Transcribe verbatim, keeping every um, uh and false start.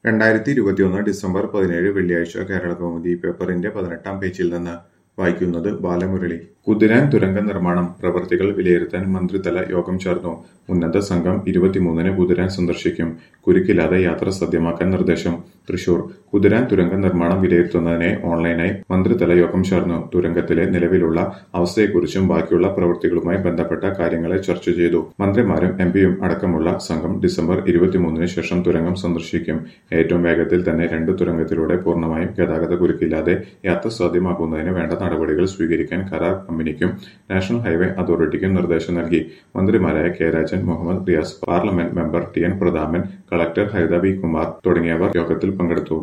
രണ്ടായിരത്തി ഇരുപത്തിയൊന്ന് ഡിസംബർ പതിനേഴ് വെള്ളിയാഴ്ച കേരളകൗമുദി പേപ്പറിന്റെ പതിനെട്ടാം പേജിൽ നിന്ന് വായിക്കുന്നത് ബാലമുരളി. കുതിരാൻ തുരങ്ക നിർമ്മാണം പ്രവൃത്തികൾ വിലയിരുത്താൻ മന്ത്രിതല യോഗം ചേർന്നു. ഉന്നത സംഘം ഇരുപത്തിമൂന്നിന് കുതിരാൻ സന്ദർശിക്കും. കുരുക്കില്ലാതെ യാത്ര സാധ്യമാക്കാൻ നിർദ്ദേശം. തൃശൂർ കുതിരാൻ തുരങ്ക നിർമ്മാണം വിലയിരുത്തുന്നതിനായി ഓൺലൈനായി മന്ത്രിതല യോഗം ചേർന്നു. തുരങ്കത്തിലെ നിലവിലുള്ള അവസ്ഥയെക്കുറിച്ചും ബാക്കിയുള്ള പ്രവൃത്തികളുമായി ബന്ധപ്പെട്ട കാര്യങ്ങളെ ചർച്ച ചെയ്തു. മന്ത്രിമാരും എംപിയും അടക്കമുള്ള സംഘം ഡിസംബർ ഇരുപത്തിമൂന്നിന് ശേഷം തുരങ്കം സന്ദർശിക്കും. ഏറ്റവും വേഗത്തിൽ തന്നെ രണ്ട് തുരങ്കത്തിലൂടെ പൂർണ്ണമായും ഗതാഗത കുരുക്കില്ലാതെ യാത്ര സാധ്യമാക്കുന്നതിന് വേണ്ട നടപടികൾ സ്വീകരിക്കാൻ കരാർ കമ്പനിക്കും നാഷണൽ ഹൈവേ അതോറിറ്റിക്കും നിർദ്ദേശം നൽകി. മന്ത്രിമാരായ K Rajan, Muhammad Riyas, parliament member T N Prathapan, collector ഹൈദ വി കുമാർ തുടങ്ങിയവർ യോഗത്തിൽ പങ്കെടുത്തു.